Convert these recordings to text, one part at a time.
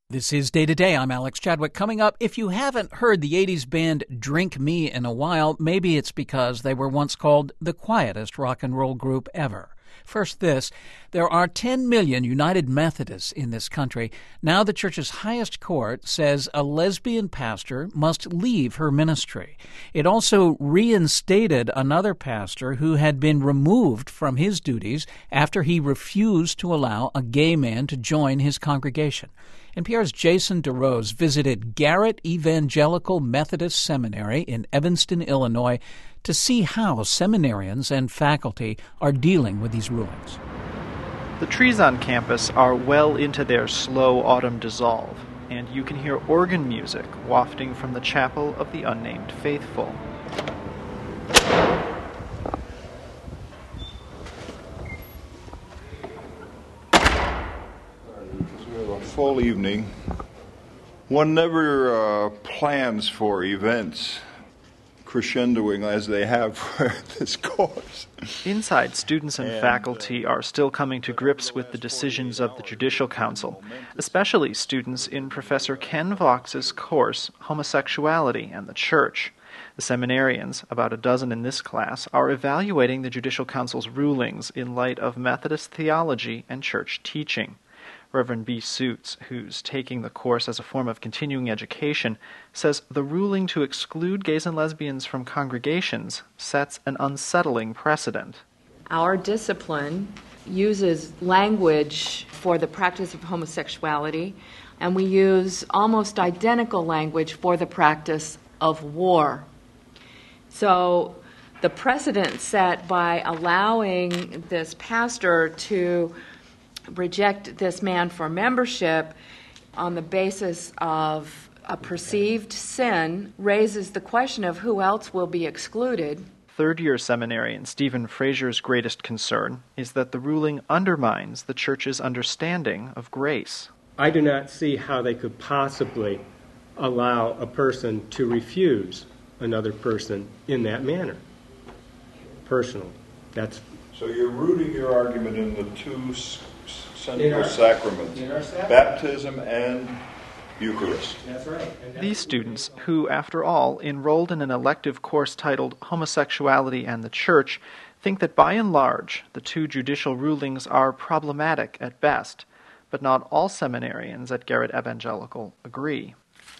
This is Day to Day. I'm Alex Chadwick. Coming up, if you haven't heard the 80s band Drink Me in a while, maybe it's because they were once called the quietest rock and roll group ever. First this, there are 10 million United Methodists in this country. Now the church's highest court says a lesbian pastor must leave her ministry. It also reinstated another pastor who had been removed from his duties after he refused to allow a gay man to join his congregation. NPR's Jason DeRose visited Garrett Evangelical Methodist Seminary in Evanston, Illinois, to see how seminarians and faculty are dealing with these rulings. The trees on campus are well into their slow autumn dissolve, and you can hear organ music wafting from the Chapel of the Unnamed Faithful. We have a full evening. One never plans for events crescendoing as they have for this course. Inside, students and faculty are still coming to grips with the decisions of the Judicial Council, especially students in Professor Ken Vox's course, Homosexuality and the Church. The seminarians, about a dozen in this class, are evaluating the Judicial Council's rulings in light of Methodist theology and church teaching. Reverend B. Suits, who's taking the course as a form of continuing education, says the ruling to exclude gays and lesbians from congregations sets an unsettling precedent. Our discipline uses language for the practice of homosexuality, and we use almost identical language for the practice of war. So the precedent set by allowing this pastor to reject this man for membership on the basis of a perceived sin raises the question of who else will be excluded. Third-year seminarian Stephen Frazier's greatest concern is that the ruling undermines the church's understanding of grace. I do not see how they could possibly allow a person to refuse another person in that manner. Personally, that's... So you're rooting your argument in the two central sacraments, baptism and Eucharist. That's right. These students, who, after all, enrolled in an elective course titled Homosexuality and the Church, think that by and large the two judicial rulings are problematic at best, but not all seminarians at Garrett Evangelical agree.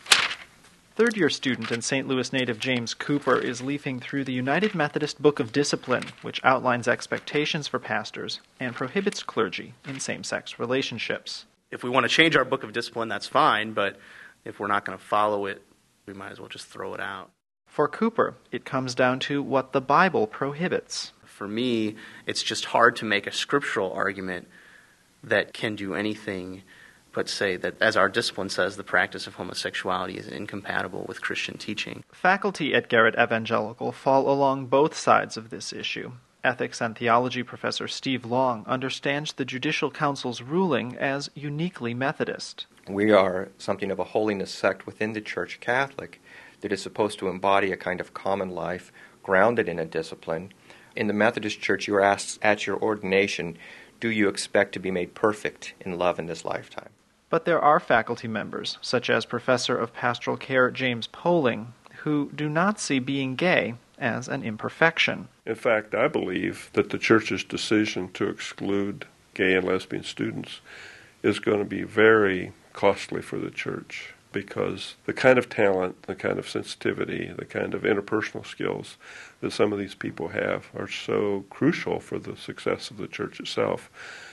Third-year student and St. Louis native James Cooper is leafing through the United Methodist Book of Discipline, which outlines expectations for pastors and prohibits clergy in same-sex relationships. If we want to change our Book of Discipline, that's fine, but if we're not going to follow it, we might as well just throw it out. For Cooper, it comes down to what the Bible prohibits. For me, it's just hard to make a scriptural argument that can do anything but say that, as our discipline says, the practice of homosexuality is incompatible with Christian teaching. Faculty at Garrett Evangelical fall along both sides of this issue. Ethics and theology professor Steve Long understands the Judicial Council's ruling as uniquely Methodist. We are something of a holiness sect within the Church Catholic that is supposed to embody a kind of common life grounded in a discipline. In the Methodist Church, you are asked at your ordination, do you expect to be made perfect in love in this lifetime? But there are faculty members, such as Professor of Pastoral Care James Poling, who do not see being gay as an imperfection. In fact, I believe that the Church's decision to exclude gay and lesbian students is going to be very costly for the Church, because the kind of talent, the kind of sensitivity, the kind of interpersonal skills that some of these people have are so crucial for the success of the Church itself.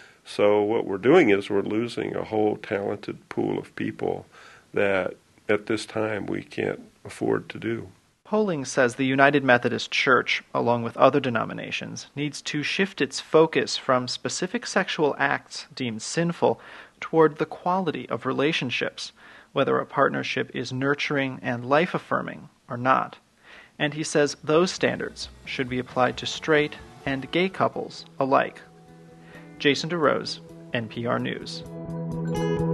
So what we're doing is we're losing a whole talented pool of people that at this time we can't afford to do. Poling says the United Methodist Church, along with other denominations, needs to shift its focus from specific sexual acts deemed sinful toward the quality of relationships, whether a partnership is nurturing and life-affirming or not. And he says those standards should be applied to straight and gay couples alike. Jason DeRose, NPR News.